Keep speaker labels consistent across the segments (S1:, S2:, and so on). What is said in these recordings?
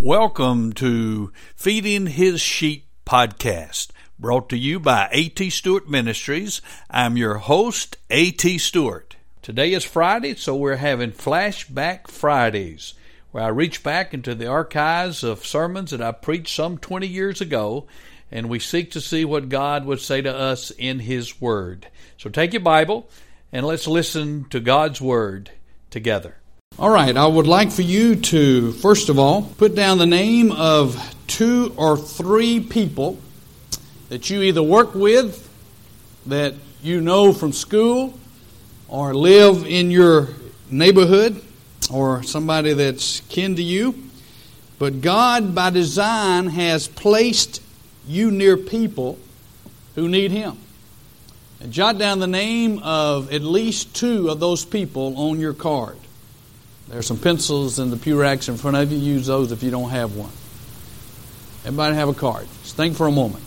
S1: Welcome to Feeding His Sheep podcast, brought to you by A.T. Stewart Ministries. I'm your host, A.T. Stewart. Today is Friday, so we're having Flashback Fridays, where I reach back into the archives of sermons that I preached some 20 years ago, and we seek to see what God would say to us in His Word. So take your Bible, and let's listen to God's Word together.
S2: All right, I would like for you to, first of all, put down the name of 2 or 3 people that you either work with, that you know from school, or live in your neighborhood, or somebody that's kin to you. But God, by design, has placed you near people who need Him. And jot down the name of at least 2 of those people on your card. There are some pencils in the pew racks in front of you. Use those if you don't have one. Everybody have a card. Just think for a moment.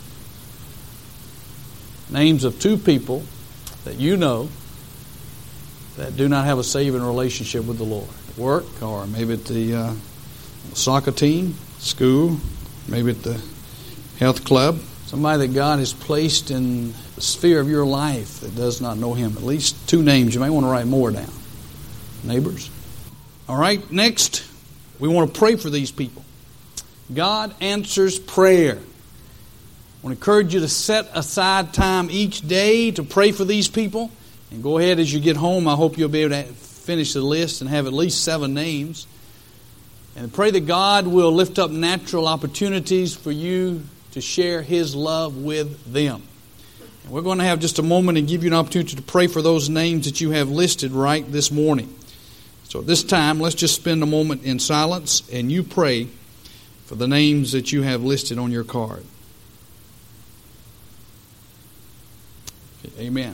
S2: Names of 2 people that you know that do not have a saving relationship with the Lord. At work, or maybe at the soccer team, school, maybe at the health club. Somebody that God has placed in the sphere of your life that does not know Him. At least 2 names. You may want to write more down. Neighbors. All right, next, we want to pray for these people. God answers prayer. I want to encourage you to set aside time each day to pray for these people. And go ahead as you get home. I hope you'll be able to finish the list and have at least 7 names. And pray that God will lift up natural opportunities for you to share His love with them. And we're going to have just a moment and give you an opportunity to pray for those names that you have listed right this morning. So at this time, let's just spend a moment in silence and you pray for the names that you have listed on your card. Okay, amen.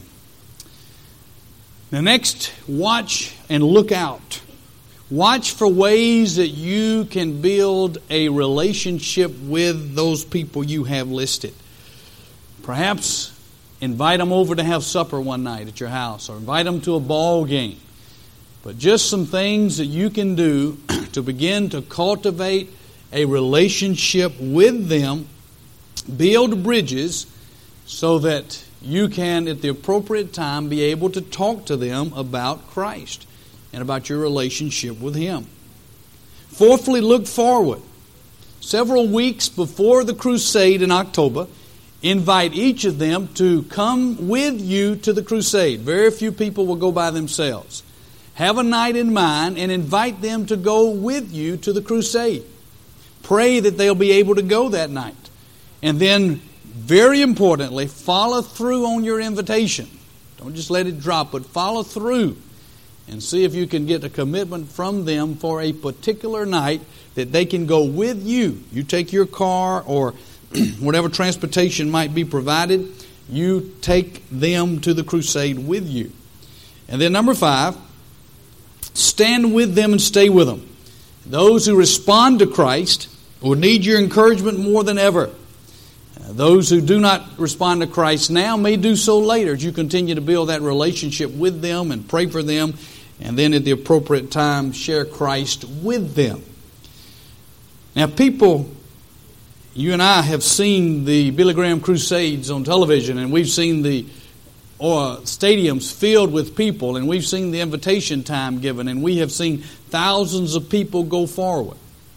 S2: Now next, watch and look out. Watch for ways that you can build a relationship with those people you have listed. Perhaps invite them over to have supper one night at your house, or invite them to a ball game. But just some things that you can do to begin to cultivate a relationship with them, build bridges so that you can, at the appropriate time, be able to talk to them about Christ and about your relationship with Him. Fourthly, look forward. Several weeks before the crusade in October, invite each of them to come with you to the crusade. Very few people will go by themselves. Have a night in mind and invite them to go with you to the crusade. Pray that they'll be able to go that night. And then, very importantly, follow through on your invitation. Don't just let it drop, but follow through and see if you can get a commitment from them for a particular night that they can go with you. You take your car or whatever transportation might be provided, you take them to the crusade with you. And then number 5, stand with them and stay with them. Those who respond to Christ will need your encouragement more than ever. Those who do not respond to Christ now may do so later as you continue to build that relationship with them and pray for them, and then at the appropriate time share Christ with them. Now people, you and I have seen the Billy Graham Crusades on television, and we've seen the stadiums filled with people, and we've seen the invitation time given, and we have seen thousands of people go forward.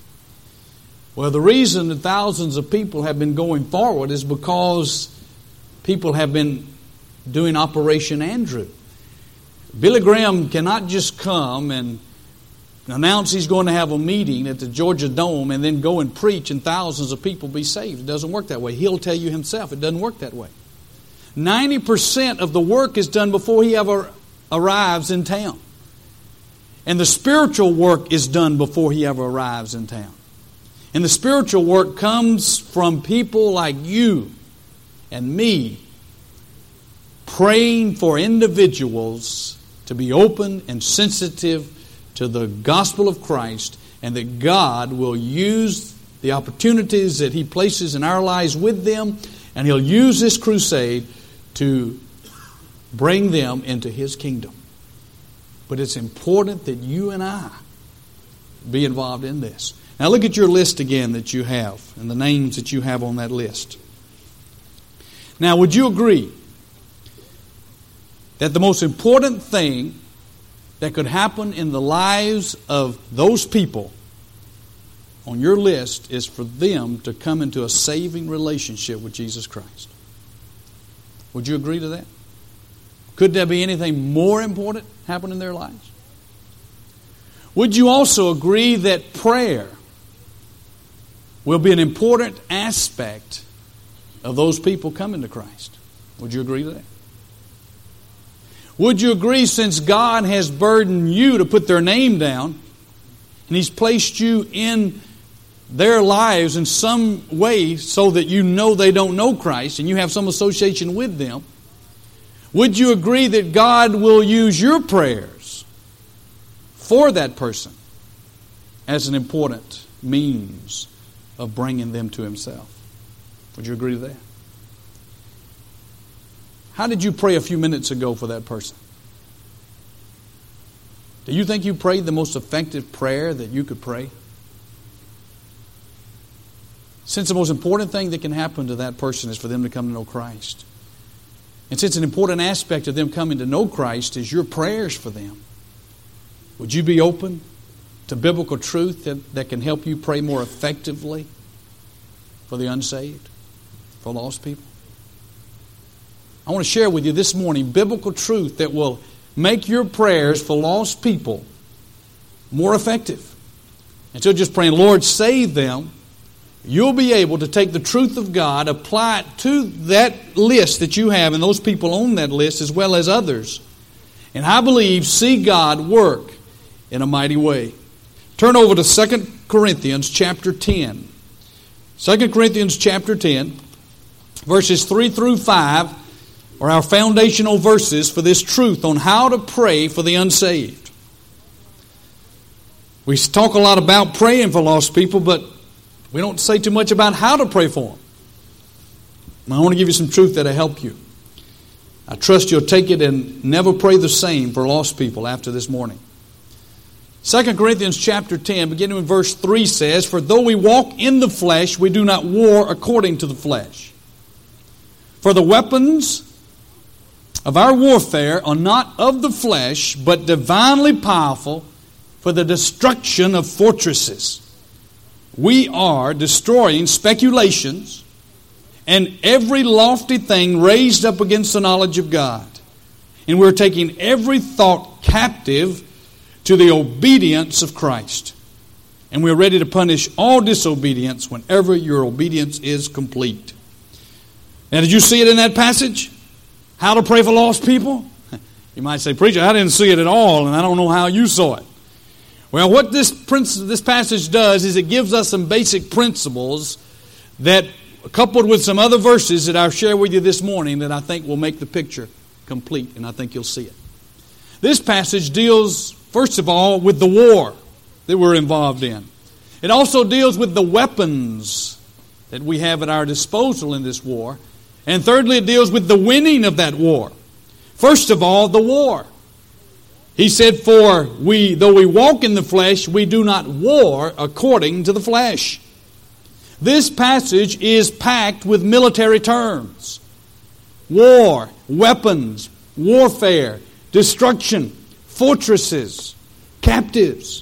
S2: Well, the reason that thousands of people have been going forward is because people have been doing Operation Andrew. Billy Graham cannot just come and announce he's going to have a meeting at the Georgia Dome and then go and preach and thousands of people be saved. It doesn't work that way. He'll tell you himself it doesn't work that way. 90% of the work is done before he ever arrives in town. And the spiritual work is done before he ever arrives in town. And the spiritual work comes from people like you and me praying for individuals to be open and sensitive to the gospel of Christ, and that God will use the opportunities that He places in our lives with them, and He'll use this crusade to bring them into His kingdom. But it's important that you and I be involved in this. Now look at your list again that you have and the names that you have on that list. Now, would you agree that the most important thing that could happen in the lives of those people on your list is for them to come into a saving relationship with Jesus Christ? Would you agree to that? Could there be anything more important happen in their lives? Would you also agree that prayer will be an important aspect of those people coming to Christ? Would you agree to that? Would you agree, since God has burdened you to put their name down, and He's placed you in their lives in some way so that you know they don't know Christ and you have some association with them, would you agree that God will use your prayers for that person as an important means of bringing them to Himself? Would you agree to that? How did you pray a few minutes ago for that person? Do you think you prayed the most effective prayer that you could pray? Since the most important thing that can happen to that person is for them to come to know Christ, and since an important aspect of them coming to know Christ is your prayers for them, would you be open to biblical truth that can help you pray more effectively for the unsaved, for lost people? I want to share with you this morning biblical truth that will make your prayers for lost people more effective. Instead of just praying, Lord, save them, you'll be able to take the truth of God, apply it to that list that you have and those people on that list as well as others. And I believe see God work in a mighty way. Turn over to 2 Corinthians chapter 10. 2 Corinthians chapter 10, verses 3 through 5 are our foundational verses for this truth on how to pray for the unsaved. We talk a lot about praying for lost people, but we don't say too much about how to pray for them. I want to give you some truth that'll help you. I trust you'll take it and never pray the same for lost people after this morning. 2 Corinthians chapter 10, beginning with verse 3 says, For though we walk in the flesh, we do not war according to the flesh. For the weapons of our warfare are not of the flesh, but divinely powerful for the destruction of fortresses. We are destroying speculations and every lofty thing raised up against the knowledge of God. And we're taking every thought captive to the obedience of Christ. And we're ready to punish all disobedience whenever your obedience is complete. Now, did you see it in that passage? How to pray for lost people? You might say, Preacher, I didn't see it at all, and I don't know how you saw it. Well, what this passage does is it gives us some basic principles that, coupled with some other verses that I'll share with you this morning, that I think will make the picture complete, and I think you'll see it. This passage deals, first of all, with the war that we're involved in. It also deals with the weapons that we have at our disposal in this war. And thirdly, it deals with the winning of that war. First of all, the war. He said, For though we walk in the flesh, we do not war according to the flesh. This passage is packed with military terms. War, weapons, warfare, destruction, fortresses, captives.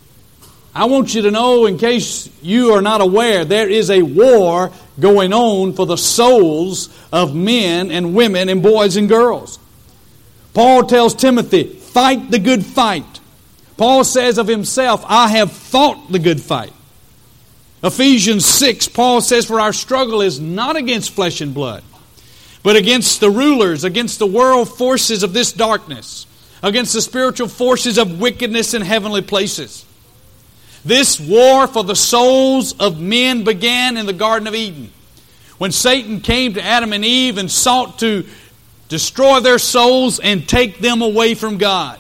S2: I want you to know, in case you are not aware, there is a war going on for the souls of men and women and boys and girls. Paul tells Timothy, fight the good fight. Paul says of himself, I have fought the good fight. Ephesians 6, Paul says, for our struggle is not against flesh and blood, but against the rulers, against the world forces of this darkness, against the spiritual forces of wickedness in heavenly places. This war for the souls of men began in the Garden of Eden, when Satan came to Adam and Eve and sought to destroy their souls and take them away from God.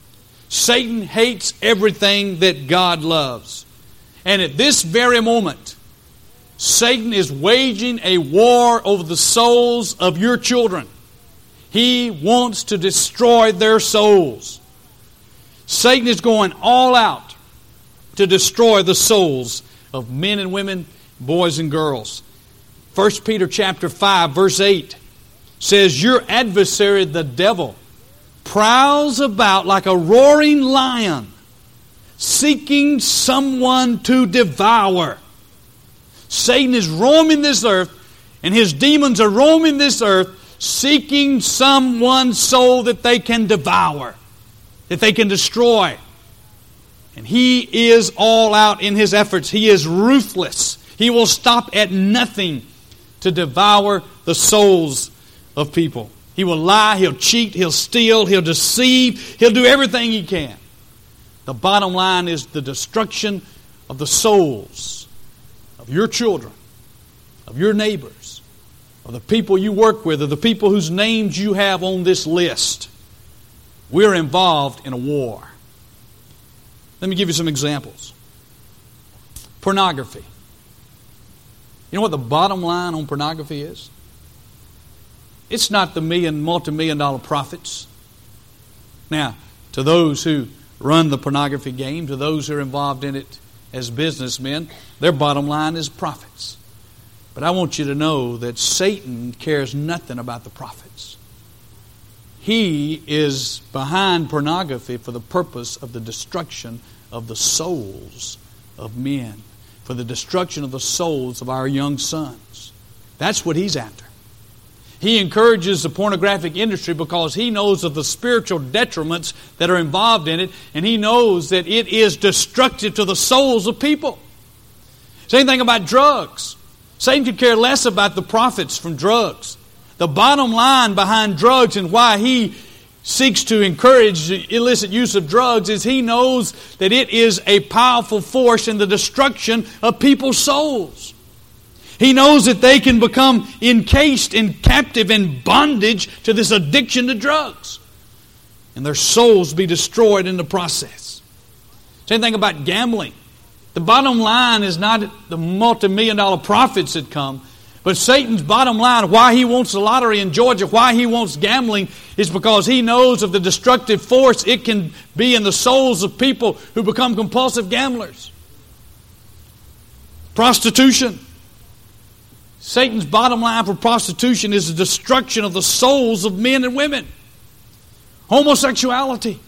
S2: Satan hates everything that God loves. And at this very moment, Satan is waging a war over the souls of your children. He wants to destroy their souls. Satan is going all out to destroy the souls of men and women, boys and girls. 1 Peter chapter 5, verse 8 says, your adversary, the devil, prowls about like a roaring lion, seeking someone to devour. Satan is roaming this earth, and his demons are roaming this earth, seeking someone's soul that they can devour, that they can destroy. And he is all out in his efforts. He is ruthless. He will stop at nothing to devour the souls of people. He will lie, he'll cheat, he'll steal, he'll deceive, he'll do everything he can. The bottom line is the destruction of the souls of your children, of your neighbors, of the people you work with, of the people whose names you have on this list. We're involved in a war. Let me give you some examples. Pornography. You know what the bottom line on pornography is? It's not the multi-million dollar profits. Now, to those who run the pornography game, to those who are involved in it as businessmen, their bottom line is profits. But I want you to know that Satan cares nothing about the profits. He is behind pornography for the purpose of the destruction of the souls of men, for the destruction of the souls of our young sons. That's what he's after. He encourages the pornographic industry because he knows of the spiritual detriments that are involved in it, and he knows that it is destructive to the souls of people. Same thing about drugs. Satan could care less about the profits from drugs. The bottom line behind drugs and why he seeks to encourage the illicit use of drugs is he knows that it is a powerful force in the destruction of people's souls. He knows that they can become encased and captive in bondage to this addiction to drugs, and their souls be destroyed in the process. Same thing about gambling. The bottom line is not the multi-million dollar profits that come, but Satan's bottom line, why he wants the lottery in Georgia, why he wants gambling, is because he knows of the destructive force it can be in the souls of people who become compulsive gamblers. Prostitution. Satan's bottom line for prostitution is the destruction of the souls of men and women. Homosexuality.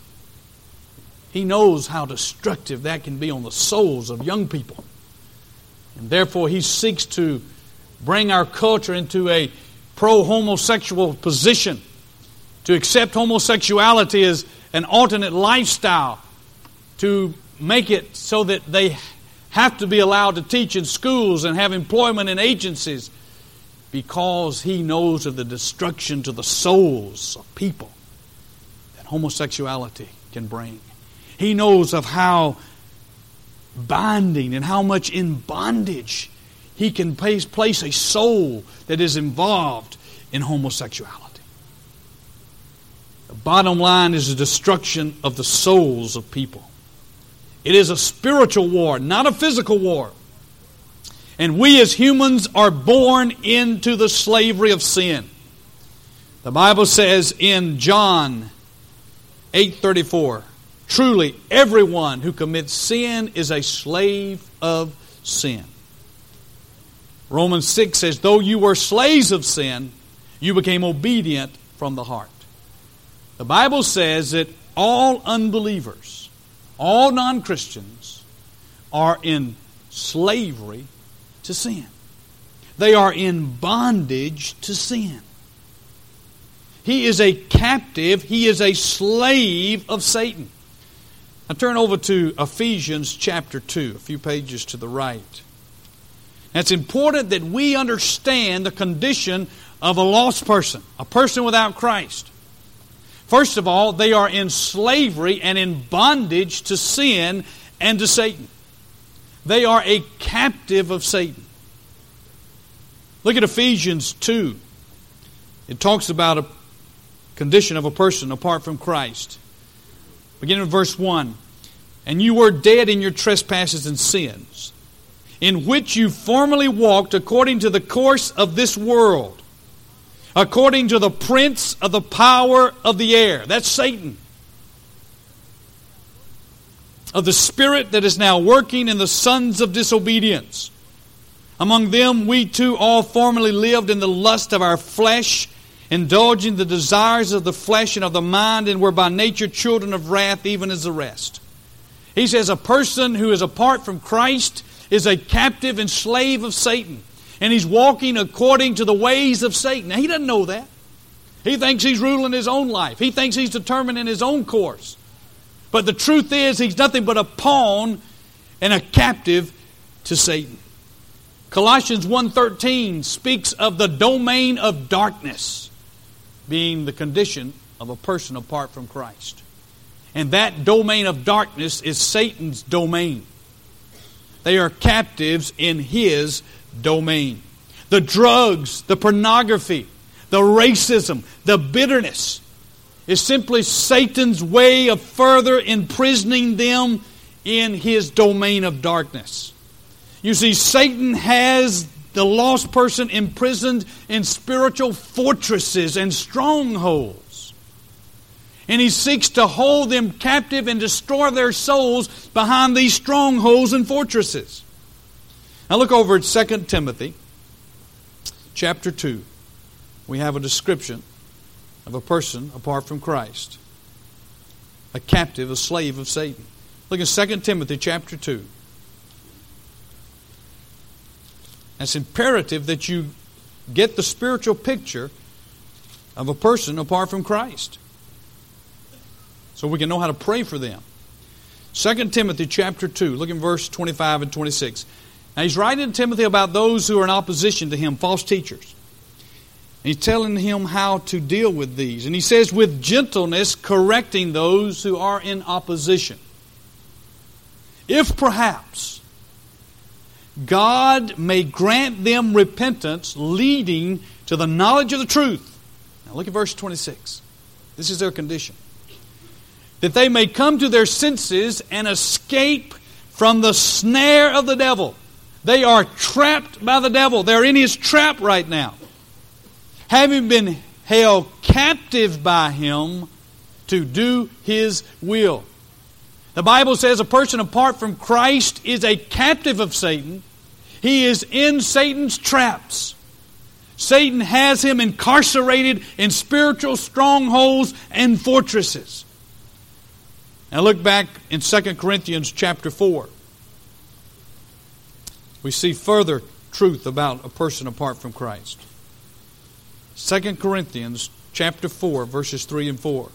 S2: He knows how destructive that can be on the souls of young people. And therefore he seeks to bring our culture into a pro-homosexual position, to accept homosexuality as an alternate lifestyle, to make it so that they have to be allowed to teach in schools and have employment in agencies, because he knows of the destruction to the souls of people that homosexuality can bring. He knows of how binding and how much in bondage he can place a soul that is involved in homosexuality. The bottom line is the destruction of the souls of people. It is a spiritual war, not a physical war. And we as humans are born into the slavery of sin. The Bible says in John 8:34, truly everyone who commits sin is a slave of sin. Romans 6 says, though you were slaves of sin, you became obedient from the heart. The Bible says that all unbelievers, all non-Christians, are in slavery to sin. They are in bondage to sin. He is a captive. He is a slave of Satan. Now turn over to Ephesians chapter 2, a few pages to the right. Now it's important that we understand the condition of a lost person, a person without Christ. First of all, they are in slavery and in bondage to sin and to Satan. They are a captive of Satan. Look at Ephesians 2. It talks about a condition of a person apart from Christ. Beginning with verse 1. And you were dead in your trespasses and sins, in which you formerly walked according to the course of this world, according to the prince of the power of the air. That's Satan. of the Spirit that is now working in the sons of disobedience. Among them we too all formerly lived in the lust of our flesh, indulging the desires of the flesh and of the mind, and were by nature children of wrath, even as the rest. He says a person who is apart from Christ is a captive and slave of Satan. And he's walking according to the ways of Satan. Now, he doesn't know that. He thinks he's ruling his own life. He thinks he's determining his own course. But the truth is, he's nothing but a pawn and a captive to Satan. Colossians 1:13 speaks of the domain of darkness being the condition of a person apart from Christ. And that domain of darkness is Satan's domain. They are captives in his domain. The drugs, the pornography, the racism, the bitterness is simply Satan's way of further imprisoning them in his domain of darkness. You see, Satan has the lost person imprisoned in spiritual fortresses and strongholds. And he seeks to hold them captive and destroy their souls behind these strongholds and fortresses. Now look over at 2 Timothy chapter 2. We have a description of a person apart from Christ. A captive, a slave of Satan. Look at 2 Timothy chapter 2. It's imperative that you get the spiritual picture of a person apart from Christ, so we can know how to pray for them. 2 Timothy chapter 2, look at verse 25 and 26. Now he's writing to Timothy about those who are in opposition to him, false teachers. And he's telling him how to deal with these. And he says, with gentleness correcting those who are in opposition. If perhaps God may grant them repentance leading to the knowledge of the truth. Now look at verse 26. This is their condition. That they may come to their senses and escape from the snare of the devil. They are trapped by the devil. They're in his trap right now. Having been held captive by him to do his will. The Bible says a person apart from Christ is a captive of Satan. He is in Satan's traps. Satan has him incarcerated in spiritual strongholds and fortresses. Now look back in 2 Corinthians chapter 4. We see further truth about a person apart from Christ. 2 Corinthians chapter 4, verses 3 and 4.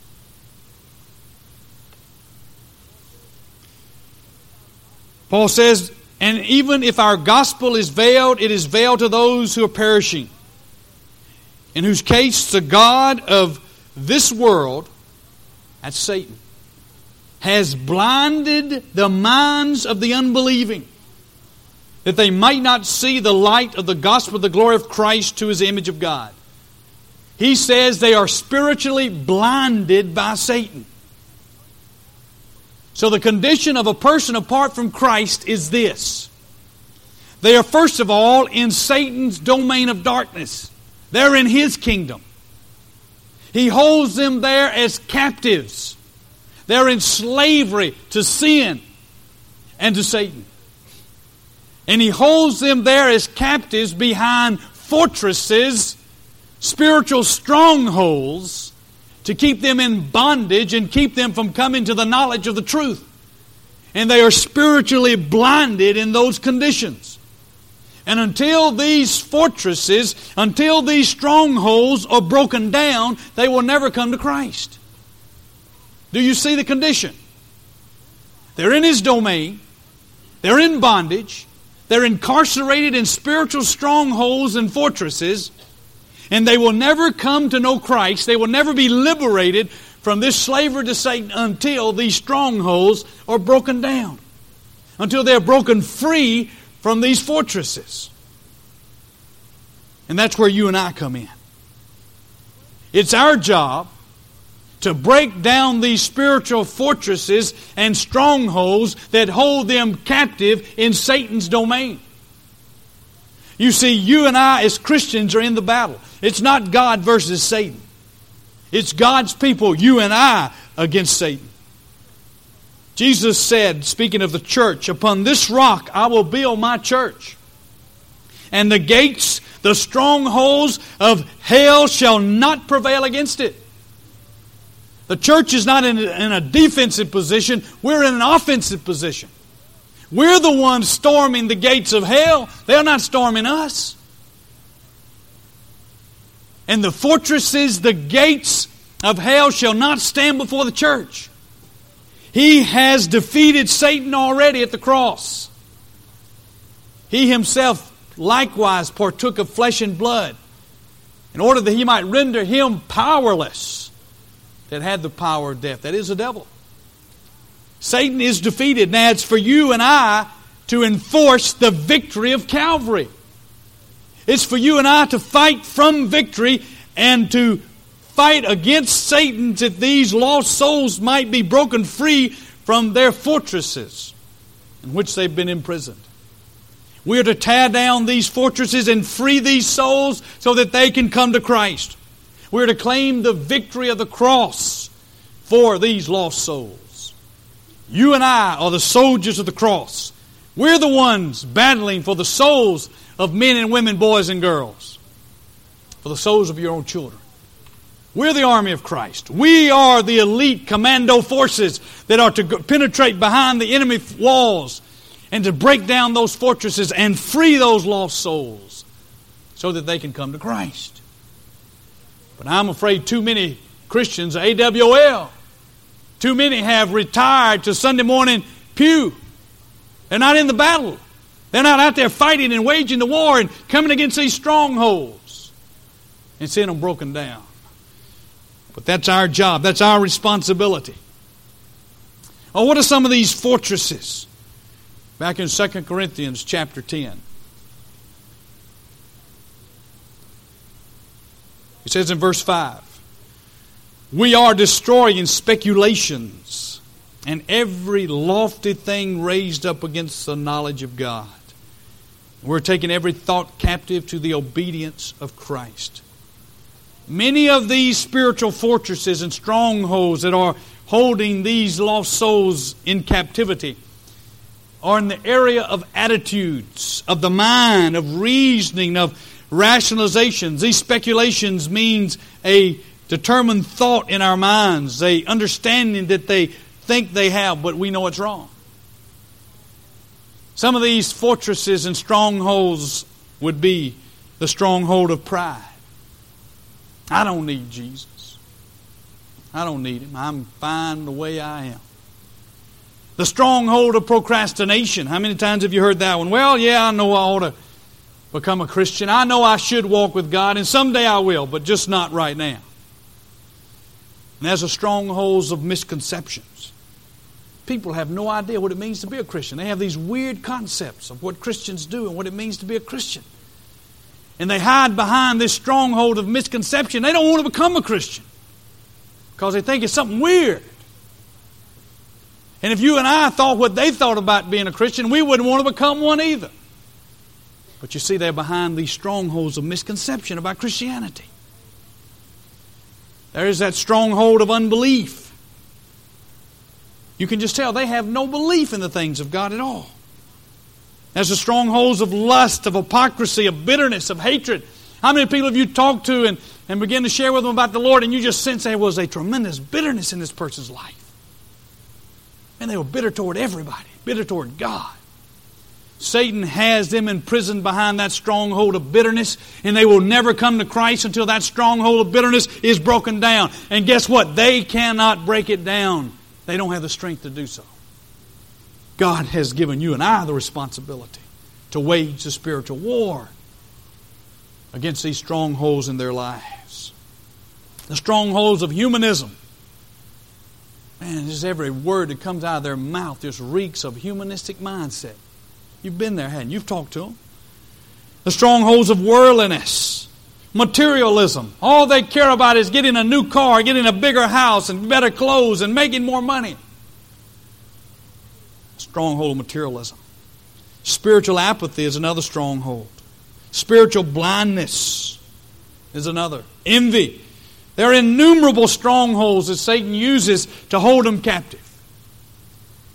S2: Paul says, and even if our gospel is veiled, it is veiled to those who are perishing, in whose case the God of this world, that's Satan, has blinded the minds of the unbelieving, that they might not see the light of the gospel of the glory of Christ to his image of God. He says they are spiritually blinded by Satan. So the condition of a person apart from Christ is this. They are first of all in Satan's domain of darkness. They're in his kingdom. He holds them there as captives. They're in slavery to sin and to Satan. And he holds them there as captives behind fortresses, spiritual strongholds, to keep them in bondage and keep them from coming to the knowledge of the truth. And they are spiritually blinded in those conditions. And until these fortresses, until these strongholds are broken down, they will never come to Christ. Do you see the condition? They're in his domain. They're in bondage. They're incarcerated in spiritual strongholds and fortresses. And they will never come to know Christ. They will never be liberated from this slavery to Satan until these strongholds are broken down. Until they're broken free from these fortresses. And that's where you and I come in. It's our job to break down these spiritual fortresses and strongholds that hold them captive in Satan's domain. You see, you and I as Christians are in the battle. It's not God versus Satan. It's God's people, you and I, against Satan. Jesus said, speaking of the church, upon this rock I will build my church. And the gates, the strongholds of hell shall not prevail against it. The church is not in a defensive position. We're in an offensive position. We're the ones storming the gates of hell. They're not storming us. And the fortresses, the gates of hell shall not stand before the church. He has defeated Satan already at the cross. He himself likewise partook of flesh and blood in order that he might render him powerless that had the power of death. That is the devil. Satan is defeated. Now it's for you and I to enforce the victory of Calvary. It's for you and I to fight from victory and to fight against Satan that these lost souls might be broken free from their fortresses in which they've been imprisoned. We are to tear down these fortresses and free these souls so that they can come to Christ. We are to claim the victory of the cross for these lost souls. You and I are the soldiers of the cross. We're the ones battling for the souls of men and women, boys and girls, for the souls of your own children. We're the army of Christ. We are the elite commando forces that are to penetrate behind the enemy walls and to break down those fortresses and free those lost souls so that they can come to Christ. But I'm afraid too many Christians, AWL, too many have retired to Sunday morning pew. They're not in the battle. They're not out there fighting and waging the war and coming against these strongholds and seeing them broken down. But that's our job. That's our responsibility. Oh, what are some of these fortresses? Back in 2 Corinthians chapter 10. It says in verse 5, we are destroying speculations and every lofty thing raised up against the knowledge of God. We're taking every thought captive to the obedience of Christ. Many of these spiritual fortresses and strongholds that are holding these lost souls in captivity are in the area of attitudes, of the mind, of reasoning, of rationalizations. These speculations means a determined thought in our minds, a understanding that they think they have, but we know it's wrong. Some of these fortresses and strongholds would be the stronghold of pride. I don't need Jesus. I don't need Him. I'm fine the way I am. The stronghold of procrastination. How many times have you heard that one? Well, yeah, I know I ought to become a Christian. I know I should walk with God, and someday I will, but just not right now. And there's the strongholds of misconceptions. People have no idea what it means to be a Christian. They have these weird concepts of what Christians do and what it means to be a Christian. And they hide behind this stronghold of misconception. They don't want to become a Christian because they think it's something weird. And if you and I thought what they thought about being a Christian, we wouldn't want to become one either. But you see, they're behind these strongholds of misconception about Christianity. There is that stronghold of unbelief. You can just tell they have no belief in the things of God at all. There's the strongholds of lust, of hypocrisy, of bitterness, of hatred. How many people have you talked to and begin to share with them about the Lord and you just sense there was a tremendous bitterness in this person's life? And they were bitter toward everybody, bitter toward God. Satan has them imprisoned behind that stronghold of bitterness, and they will never come to Christ until that stronghold of bitterness is broken down. And guess what? They cannot break it down. They don't have the strength to do so. God has given you and I the responsibility to wage the spiritual war against these strongholds in their lives. The strongholds of humanism. Man, just every word that comes out of their mouth just reeks of humanistic mindset. You've been there, hadn't you? You've talked to them. The strongholds of worldliness, materialism. All they care about is getting a new car, getting a bigger house, and better clothes, and making more money. Stronghold of materialism. Spiritual apathy is another stronghold. Spiritual blindness is another. Envy. There are innumerable strongholds that Satan uses to hold them captive.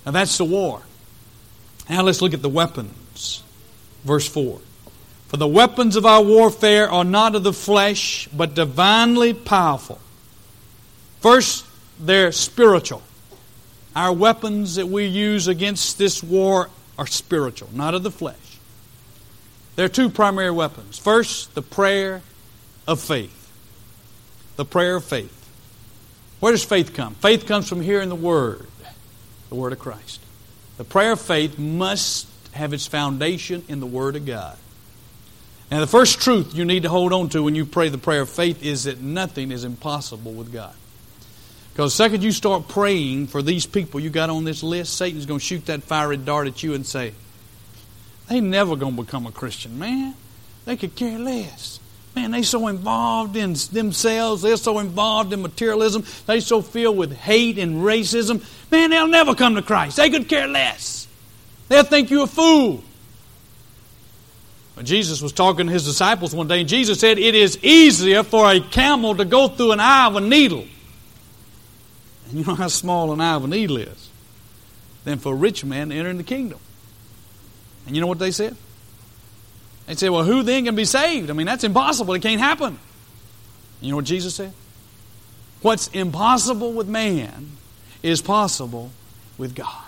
S2: Now that's the war. Now let's look at the weapons. Verse 4. For the weapons of our warfare are not of the flesh, but divinely powerful. First, they're spiritual. Our weapons that we use against this war are spiritual, not of the flesh. There are two primary weapons. First, the prayer of faith. The prayer of faith. Where does faith come? Faith comes from hearing the Word of Christ. The prayer of faith must have its foundation in the Word of God. Now, the first truth you need to hold on to when you pray the prayer of faith is that nothing is impossible with God. Because the second you start praying for these people you got on this list, Satan's going to shoot that fiery dart at you and say, they never going to become a Christian, man. They could care less. Man, they so involved in themselves. They're so involved in materialism. They so filled with hate and racism. Man, they'll never come to Christ. They could care less. They'll think you're a fool. But Jesus was talking to His disciples one day, and Jesus said, it is easier for a camel to go through an eye of a needle. And you know how small an eye of a needle is. Than for a rich man to enter in the kingdom. And you know what they said? They said, well, who then can be saved? I mean, that's impossible. It can't happen. You know what Jesus said? What's impossible with man is possible with God.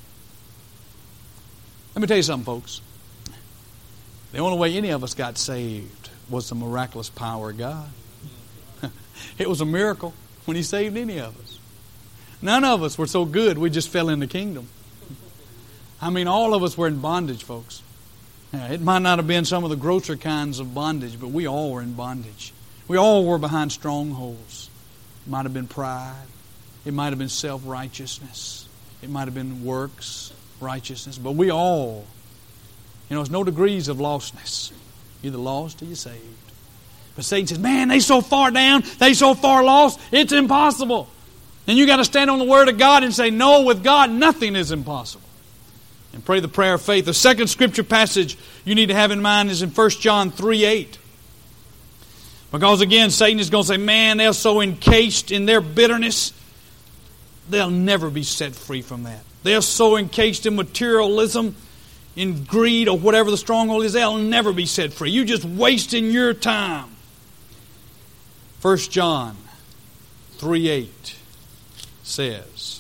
S2: Let me tell you something, folks. The only way any of us got saved was the miraculous power of God. It was a miracle when He saved any of us. None of us were so good we just fell in the kingdom. I mean, all of us were in bondage, folks. It might not have been some of the grosser kinds of bondage, but we all were in bondage. We all were behind strongholds. It might have been pride. It might have been self-righteousness. It might have been works righteousness. But we all, there's no degrees of lostness. You're either lost or you're saved. But Satan says, man, they so far down, they so far lost, it's impossible. And you got to stand on the Word of God and say, no, with God, nothing is impossible. And pray the prayer of faith. The second scripture passage you need to have in mind is in 1 John 3:8. Because again, Satan is going to say, man, they're so encased in their bitterness, they'll never be set free from that. They're so encased in materialism, in greed, or whatever the stronghold is, they'll never be set free. You're just wasting your time. 1 John 3:8 says,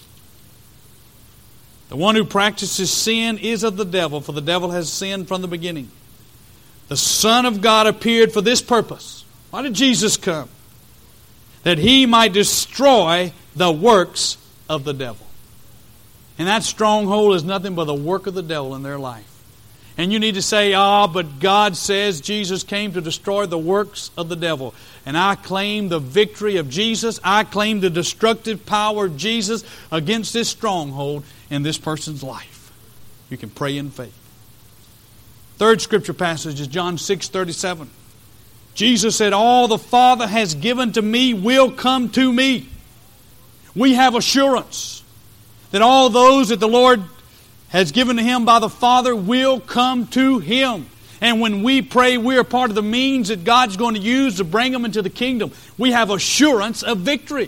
S2: the one who practices sin is of the devil, for the devil has sinned from the beginning. The Son of God appeared for this purpose. Why did Jesus come? That He might destroy the works of the devil. And that stronghold is nothing but the work of the devil in their life. And you need to say, but God says Jesus came to destroy the works of the devil. And I claim the victory of Jesus. I claim the destructive power of Jesus against this stronghold in this person's life. You can pray in faith. Third scripture passage is John 6:37. Jesus said, all the Father has given to me will come to me. We have assurance that all those that the Lord has given to Him by the Father will come to Him. And when we pray, we are part of the means that God's going to use to bring them into the kingdom. We have assurance of victory.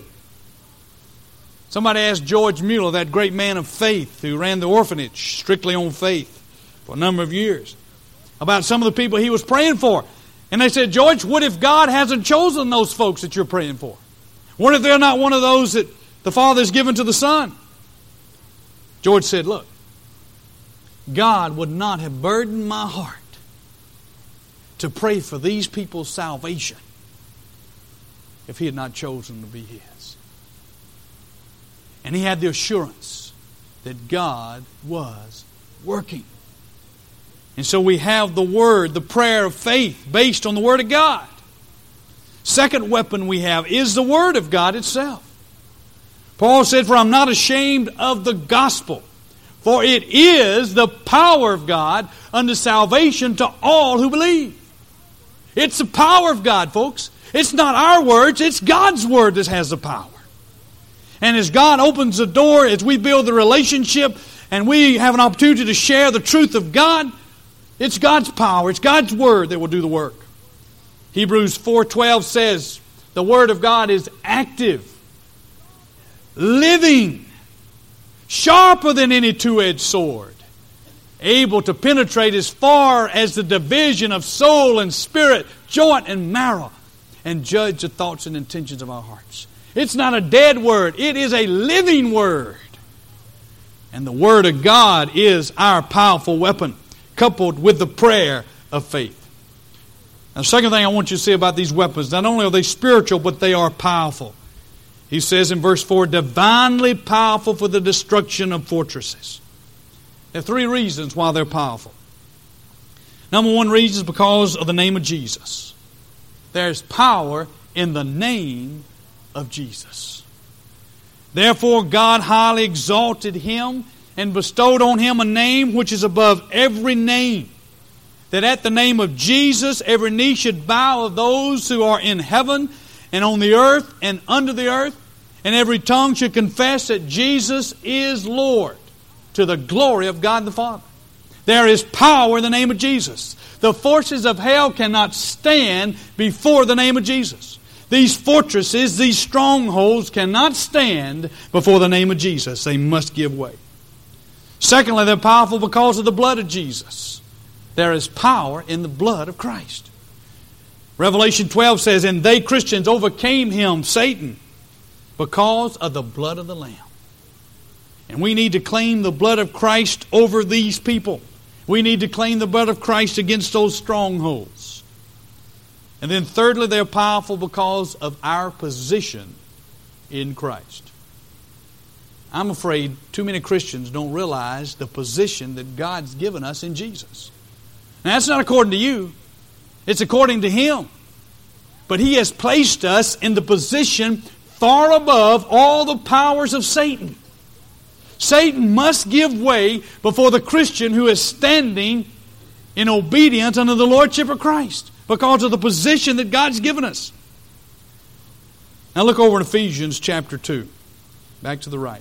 S2: Somebody asked George Mueller, that great man of faith who ran the orphanage strictly on faith for a number of years, about some of the people he was praying for. And they said, George, what if God hasn't chosen those folks that you're praying for? What if they're not one of those that the Father has given to the Son? George said, look, God would not have burdened my heart to pray for these people's salvation if He had not chosen to be His. And he had the assurance that God was working. And so we have the Word, the prayer of faith based on the Word of God. Second weapon we have is the Word of God itself. Paul said, for I'm not ashamed of the gospel, for it is the power of God unto salvation to all who believe. It's the power of God, folks. It's not our words, it's God's Word that has the power. And as God opens the door, as we build the relationship, and we have an opportunity to share the truth of God, it's God's power, it's God's Word that will do the work. Hebrews 4:12 says, the Word of God is active, living, sharper than any two-edged sword, able to penetrate as far as the division of soul and spirit, joint and marrow, and judge the thoughts and intentions of our hearts. It's not a dead word. It is a living word. And the Word of God is our powerful weapon, coupled with the prayer of faith. Now, the second thing I want you to see about these weapons, not only are they spiritual, but they are powerful. He says in verse 4, divinely powerful for the destruction of fortresses. There are three reasons why they're powerful. Number one reason is because of the name of Jesus. There's power in the name of Jesus. Therefore, God highly exalted Him and bestowed on Him a name which is above every name, that at the name of Jesus every knee should bow of those who are in heaven and on the earth and under the earth, and every tongue should confess that Jesus is Lord, to the glory of God the Father. There is power in the name of Jesus. The forces of hell cannot stand before the name of Jesus. These fortresses, these strongholds cannot stand before the name of Jesus. They must give way. Secondly, they're powerful because of the blood of Jesus. There is power in the blood of Christ. Revelation 12 says, and they, Christians, overcame him, Satan, because of the blood of the Lamb. And we need to claim the blood of Christ over these people. We need to claim the blood of Christ against those strongholds. And then thirdly, they're powerful because of our position in Christ. I'm afraid too many Christians don't realize the position that God's given us in Jesus. Now, that's not according to you. It's according to Him. But He has placed us in the position far above all the powers of Satan. Satan must give way before the Christian who is standing in obedience under the Lordship of Christ, because of the position that God's given us. Now look over in Ephesians chapter 2. Back to the right.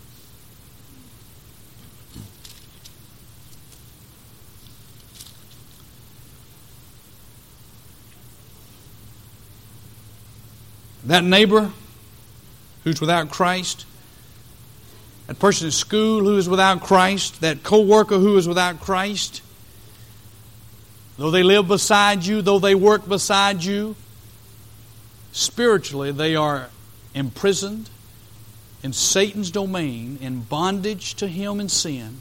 S2: That neighbor who's without Christ, that person at school who is without Christ, that co-worker who is without Christ, though they live beside you, though they work beside you, spiritually they are imprisoned in Satan's domain, in bondage to him in sin,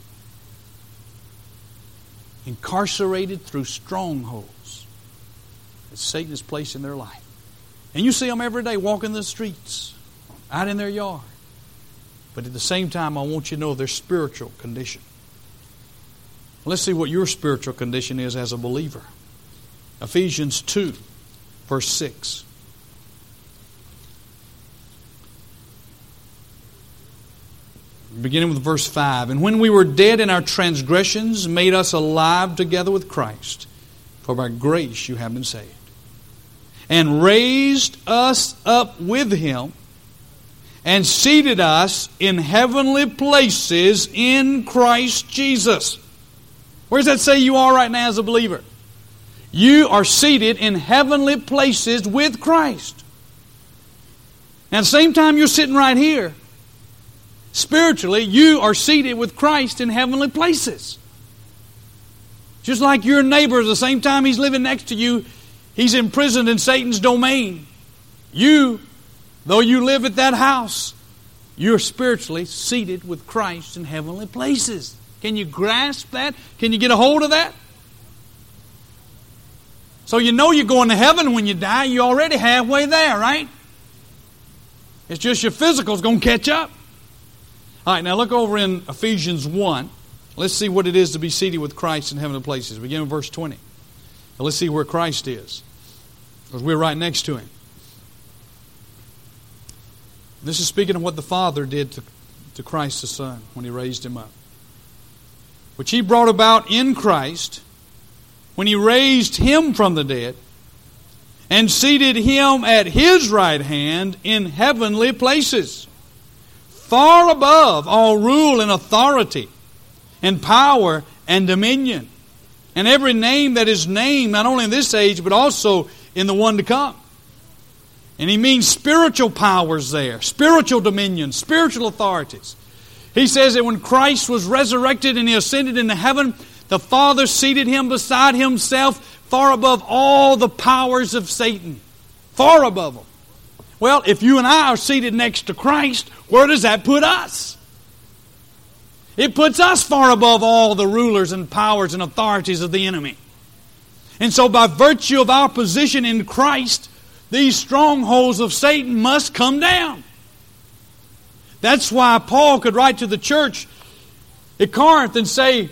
S2: incarcerated through strongholds that Satan has placed in their life. And you see them every day walking the streets, out in their yard. But at the same time, I want you to know their spiritual condition. Let's see what your spiritual condition is as a believer. Ephesians 2, verse 6. Beginning with verse 5. And when we were dead in our transgressions, made us alive together with Christ. For by grace you have been saved. And raised us up with Him, and seated us in heavenly places in Christ Jesus. Where does that say you are right now as a believer? You are seated in heavenly places with Christ. And at the same time you're sitting right here, spiritually, you are seated with Christ in heavenly places. Just like your neighbor, at the same time he's living next to you, he's imprisoned in Satan's domain. You, though you live at that house, you're spiritually seated with Christ in heavenly places. Can you grasp that? Can you get a hold of that? So you know you're going to heaven when you die. You're already halfway there, right? It's just your physical's going to catch up. All right, now look over in Ephesians 1. Let's see what it is to be seated with Christ in heavenly places. Begin with verse 20. Now let's see where Christ is, because we're right next to Him. This is speaking of what the Father did to Christ the Son when He raised Him up, which He brought about in Christ when He raised Him from the dead and seated Him at His right hand in heavenly places, far above all rule and authority and power and dominion, and every name that is named, not only in this age, but also in the one to come. And he means spiritual powers there, spiritual dominion, spiritual authorities. He says that when Christ was resurrected and He ascended into heaven, the Father seated Him beside Himself far above all the powers of Satan. Far above them. Well, if you and I are seated next to Christ, where does that put us? It puts us far above all the rulers and powers and authorities of the enemy. And so by virtue of our position in Christ, these strongholds of Satan must come down. That's why Paul could write to the church at Corinth and say,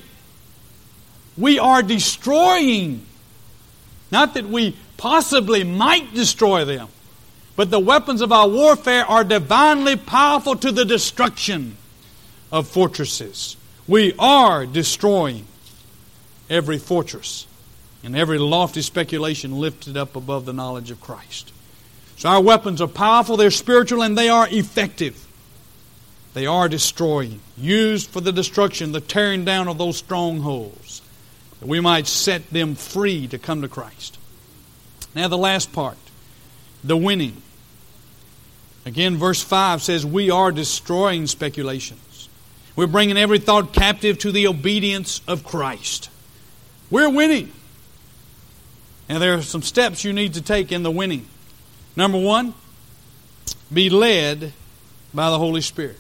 S2: we are destroying. Not that we possibly might destroy them, but the weapons of our warfare are divinely powerful to the destruction of fortresses. We are destroying every fortress and every lofty speculation lifted up above the knowledge of Christ. So our weapons are powerful, they're spiritual, and they are effective. They are destroying, used for the destruction, the tearing down of those strongholds, that we might set them free to come to Christ. Now the last part, the winning. Again, verse 5 says, we are destroying speculations. We're bringing every thought captive to the obedience of Christ. We're winning. Now there are some steps you need to take in the winning. Number one, be led by the Holy Spirit.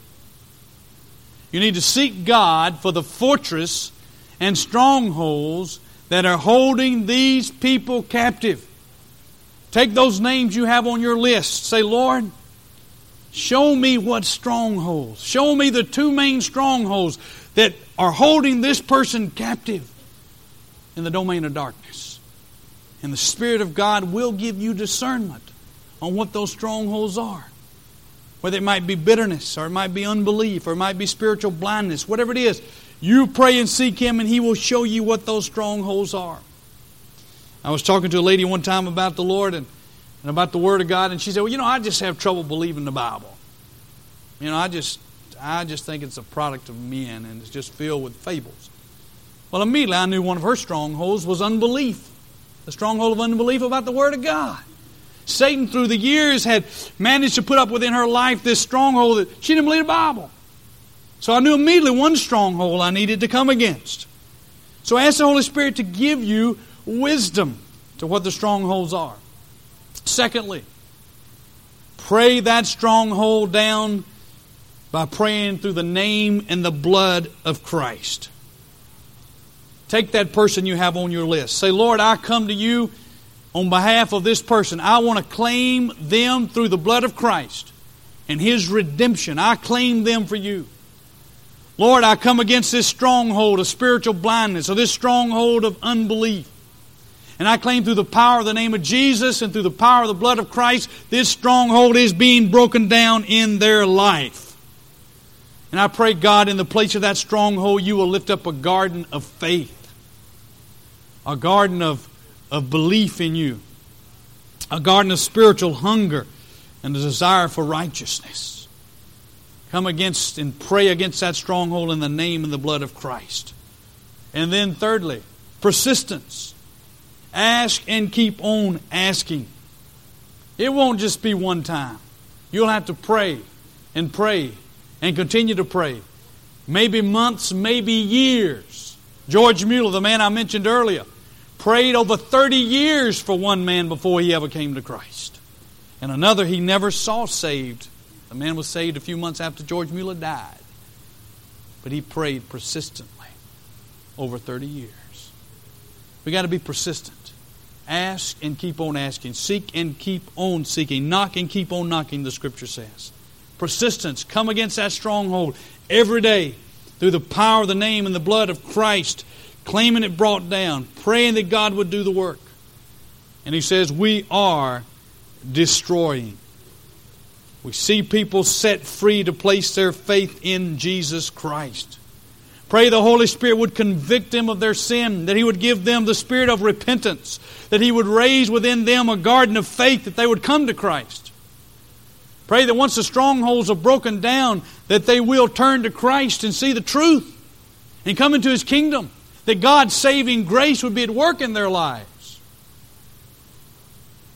S2: You need to seek God for the fortress and strongholds that are holding these people captive. Take those names you have on your list. Say, Lord, show me what strongholds. Show me the two main strongholds that are holding this person captive in the domain of darkness. And the Spirit of God will give you discernment on what those strongholds are. Whether it might be bitterness, or it might be unbelief, or it might be spiritual blindness, whatever it is, you pray and seek Him and He will show you what those strongholds are. I was talking to a lady one time about the Lord and about the Word of God, and she said, well, I just have trouble believing the Bible. I just think it's a product of men and it's just filled with fables. Well, immediately I knew one of her strongholds was unbelief. The stronghold of unbelief about the Word of God. Satan through the years had managed to put up within her life this stronghold that she didn't believe the Bible. So I knew immediately one stronghold I needed to come against. So I asked the Holy Spirit to give you wisdom to what the strongholds are. Secondly, pray that stronghold down by praying through the name and the blood of Christ. Take that person you have on your list. Say, Lord, I come to you on behalf of this person. I want to claim them through the blood of Christ and His redemption. I claim them for you. Lord, I come against this stronghold of spiritual blindness, or this stronghold of unbelief. And I claim through the power of the name of Jesus and through the power of the blood of Christ, this stronghold is being broken down in their life. And I pray, God, in the place of that stronghold, you will lift up a garden of faith. A garden of belief in you. A garden of spiritual hunger and a desire for righteousness. Come against and pray against that stronghold in the name and the blood of Christ. And then thirdly, persistence. Ask and keep on asking. It won't just be one time. You'll have to pray and continue to pray. Maybe months, maybe years. George Mueller, the man I mentioned earlier, prayed over 30 years for one man before he ever came to Christ. And another he never saw saved. The man was saved a few months after George Mueller died. But he prayed persistently over 30 years. We've got to be persistent. Ask and keep on asking. Seek and keep on seeking. Knock and keep on knocking, the Scripture says. Persistence. Come against that stronghold every day through the power of the name and the blood of Christ. Claiming it brought down. Praying that God would do the work. And he says, we are destroying. We see people set free to place their faith in Jesus Christ. Pray the Holy Spirit would convict them of their sin, that He would give them the spirit of repentance, that He would raise within them a garden of faith, that they would come to Christ. Pray that once the strongholds are broken down, that they will turn to Christ and see the truth and come into His kingdom, that God's saving grace would be at work in their lives.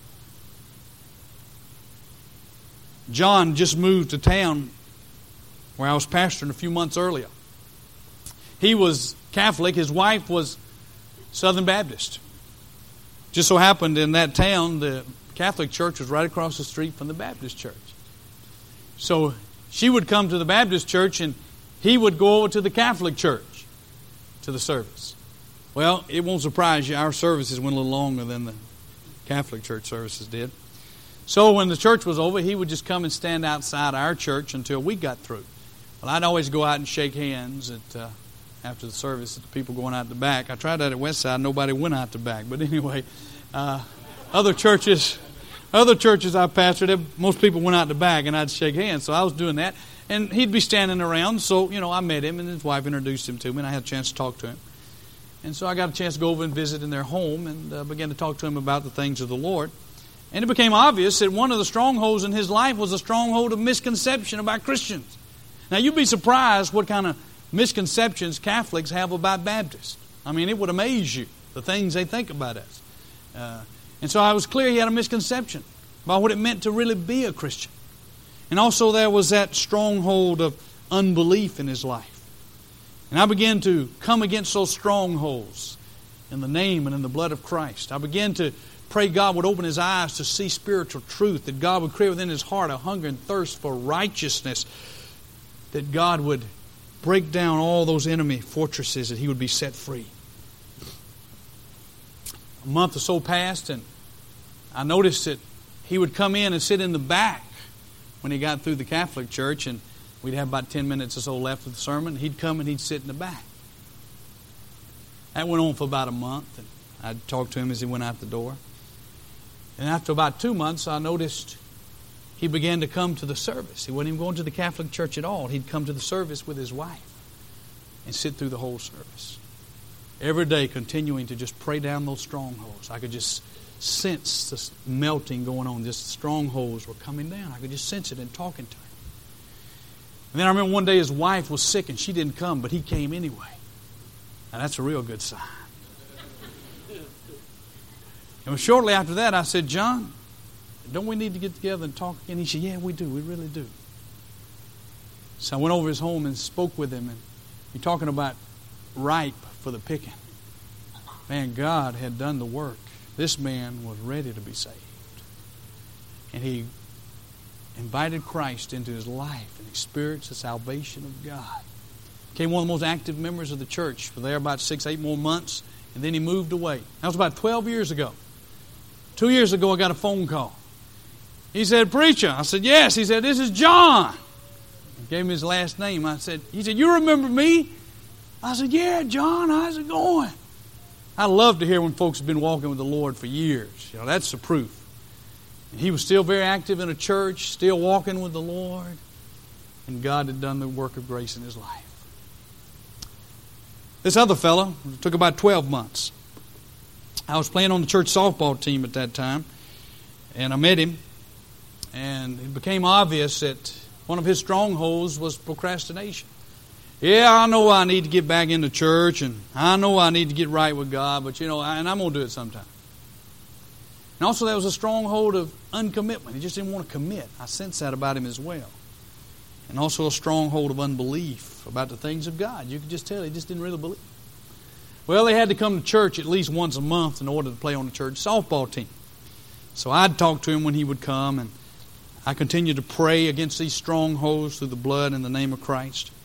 S2: John just moved to town where I was pastoring a few months earlier. He was Catholic. His wife was Southern Baptist. Just so happened in that town, the Catholic church was right across the street from the Baptist church. So she would come to the Baptist church and he would go over to the Catholic church to the service. Well, it won't surprise you, our services went a little longer than the Catholic church services did. So when the church was over, he would just come and stand outside our church until we got through. Well, I'd always go out and shake hands after the service with the people going out the back. I tried that at Westside. Nobody went out the back. But anyway, other churches I pastored, most people went out the back and I'd shake hands. So I was doing that. And he'd be standing around. So, I met him and his wife introduced him to me and I had a chance to talk to him. And so I got a chance to go over and visit in their home and began to talk to him about the things of the Lord. And it became obvious that one of the strongholds in his life was a stronghold of misconception about Christians. Now, you'd be surprised what kind of misconceptions Catholics have about Baptists. I mean, it would amaze you, the things they think about us. And so I was clear he had a misconception about what it meant to really be a Christian. And also there was that stronghold of unbelief in his life. And I began to come against those strongholds in the name and in the blood of Christ. I began to pray God would open his eyes to see spiritual truth, that God would create within his heart a hunger and thirst for righteousness, that God would break down all those enemy fortresses, that he would be set free. A month or so passed and I noticed that he would come in and sit in the back when he got through the Catholic church, and we'd have about 10 minutes or so left of the sermon. He'd come and he'd sit in the back. That went on for about a month, and I'd talk to him as he went out the door. And after about 2 months, I noticed he began to come to the service. He wasn't even going to the Catholic church at all. He'd come to the service with his wife and sit through the whole service. Every day continuing to just pray down those strongholds. I could just sense this melting going on. Just strongholds were coming down. I could just sense it in talking to him. And then I remember one day his wife was sick and she didn't come, but he came anyway. Now that's a real good sign. And shortly after that I said, John, don't we need to get together and talk again? He said, yeah, we do. We really do. So I went over his home and spoke with him, and he's talking about ripe for the picking. Man, God had done the work. This man was ready to be saved. And he invited Christ into his life and experienced the salvation of God. Became one of the most active members of the church. For there about 6-8 more months, and then he moved away. That was about 12 years ago. 2 years ago, I got a phone call. He said, preacher. I said, yes. He said, this is John. I gave him his last name. He said, you remember me? I said, yeah, John, how's it going? I love to hear when folks have been walking with the Lord for years. That's the proof. And he was still very active in a church, still walking with the Lord. And God had done the work of grace in his life. This other fellow, it took about 12 months. I was playing on the church softball team at that time. And I met him. And it became obvious that one of his strongholds was procrastination. Yeah, I know I need to get back into church, and I know I need to get right with God, but and I'm going to do it sometime. And also there was a stronghold of uncommitment. He just didn't want to commit. I sense that about him as well. And also a stronghold of unbelief about the things of God. You could just tell he just didn't really believe. Well, they had to come to church at least once a month in order to play on the church softball team. So I'd talk to him when he would come, and I continued to pray against these strongholds through the blood and the name of Christ.